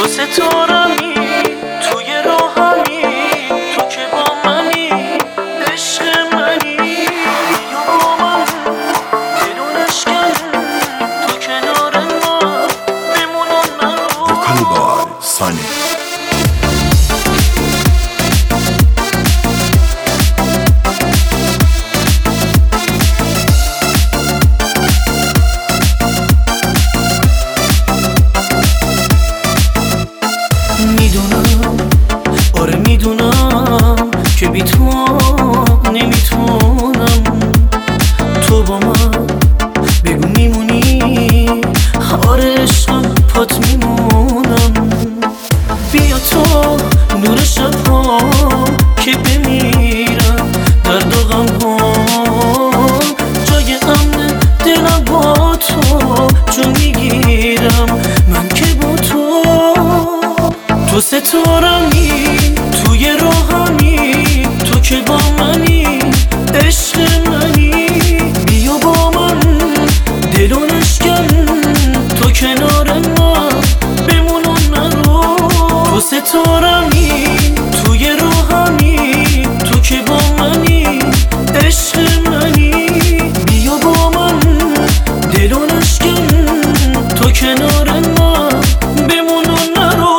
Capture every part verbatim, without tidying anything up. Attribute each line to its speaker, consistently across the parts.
Speaker 1: تو ستارمی توی راهمی، تو که با منی عشق منی. بیا با من دلونش کن تو کنار ما بمون و نرو.
Speaker 2: وکال بای سانی
Speaker 1: میدونم، آره میدونم که بی تو نمیتونم. تو با من بگو میمونی، آره عشقم پات میمونم. بیا تو نور شبها که بمیرم درد و غم ها، جای امن دلم با تو جون میگیرم من که با تو. تو ستارمی توی راهمی، تو که با منی عشق منی. بیا با من دلونش کن تو کنار ما بمون و نرو. تو ستارمی توی راهمی، تو که با منی عشق منی. بیا با من دلونش کن تو کنار ما بمون و نرو.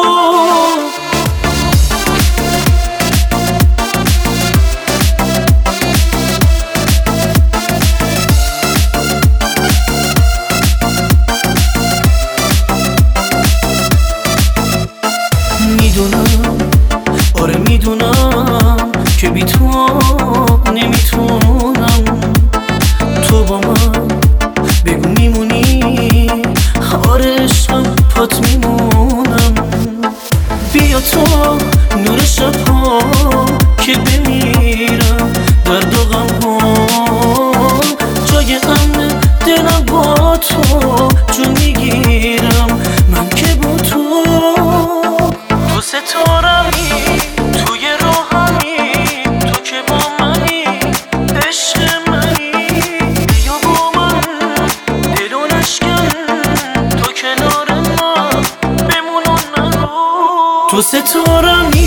Speaker 1: میدونم، آره میدونم که بی تو نمیتونم. تو با من بگو میمونی، آره عشقم پات میمونم. بیا تو نور شبها که بمیرم درد و غم ها، جای امن دلم با تو جون میگیرم من که با تو. تو ستارمی توی راهمی، تو که با منی عشق منی. بیا با من دلونش کن تو کنار ما بمون و نرو. تو ستارمی